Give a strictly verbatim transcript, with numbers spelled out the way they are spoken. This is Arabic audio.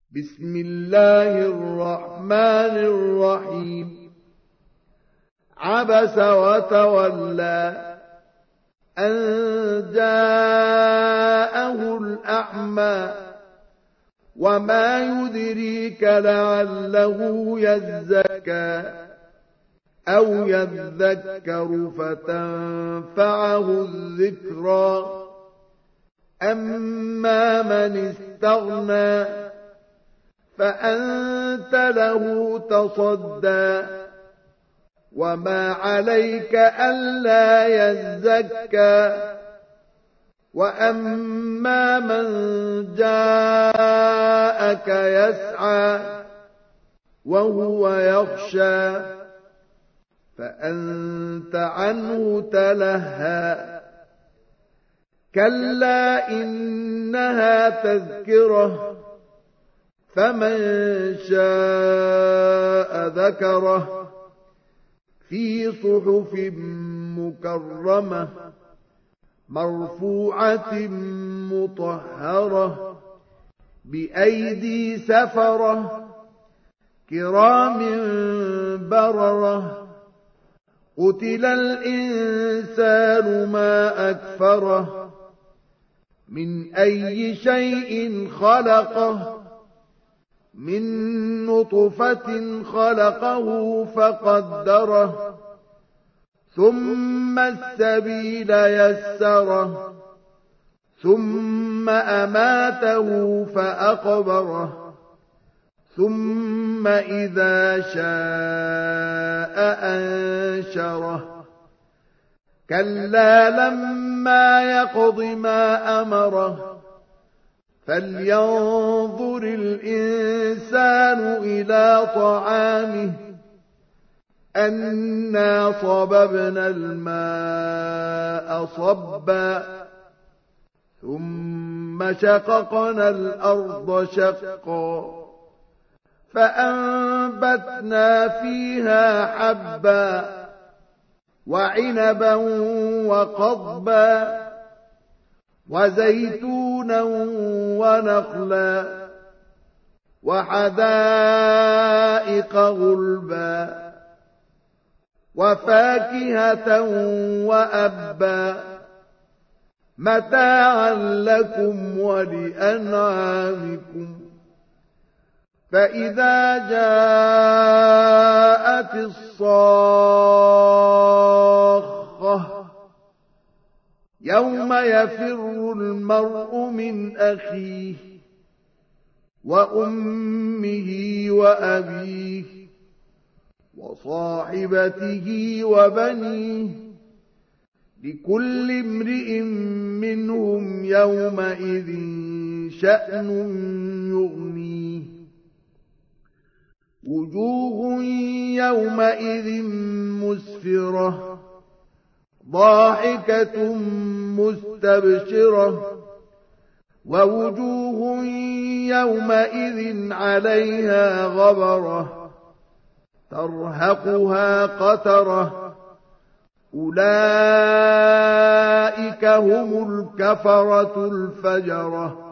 بسم الله الرحمن الرحيم. عبس وتولى أن جاءه الأعمى وما يدريك لعله يزكى أو يذكر فتنفعه الذكرى أما من استغنى فأنت له تصدى وما عليك ألا يزكى وأما من جاءك يسعى وهو يخشى فأنت عنه تلهى كلا إنها تذكرة فمن شاء ذكره في صحف مكرمة مرفوعة مطهرة بأيدي سفرة كرام بررة قتل الإنسان ما أكفره من أي شيء خلقه من نطفة خلقه فقدره ثم السبيل يسره ثم أماته فأقبره ثم إذا شاء أنشره كلا لما يقض ما أمره فلينظر الإنسان إلى طعامه أنا صببنا الماء صبا ثم شققنا الأرض شقا فأنبتنا فيها حبا وعنبا وقضبا وزيتونا ونخلا وحدائق غلبا وفاكهة وأبا متاعا لكم ولأنعامكم فإذا جاءت الصاخة يوم يفر المرء من أخيه وأمه وأبيه وصاحبته وبنيه لكل امرئ منهم يومئذ شأن يغنيه وجوه يومئذ مسفرة ضاحكة مستبشرة ووجوه يومئذ عليها غبرة ترهقها قترة أولئك هم الكفرة الفجرة